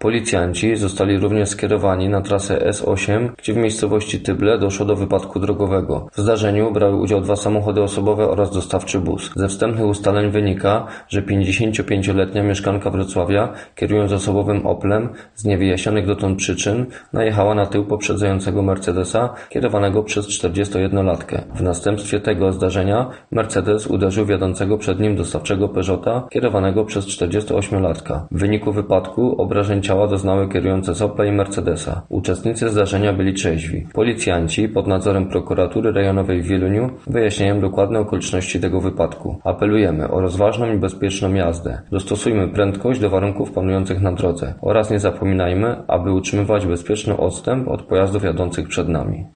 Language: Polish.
Policjanci zostali również skierowani na trasę S8, gdzie w miejscowości Tyble doszło do wypadku drogowego. W zdarzeniu brały udział 2 samochody osobowe oraz dostawczy bus. Ze wstępnych ustaleń wynika, że 55-letnia mieszkanka Wrocławia, kierując osobowym Oplem z niewyjaśnionych dotąd przyczyn, najechała na tył poprzedzającego Mercedesa kierowanego przez 41-latkę. W następstwie tego zdarzenia Mercedes uderzył w jadącego przed nim dostawczego Peugeota kierowanego przez 48-latka. W wyniku wypadku obrażeń ciała doznały kierujące z Opla i Mercedesa. Uczestnicy zdarzenia byli trzeźwi. Policjanci pod nadzorem Prokuratury Rejonowej w Wieluniu wyjaśniają dokładne okoliczności tego wypadku. Apelujemy o rozważną i bezpieczną jazdę. Dostosujmy prędkość do warunków panujących na drodze oraz nie zapominajmy, aby utrzymywać bezpieczny odstęp od pojazdów jadących przed nami.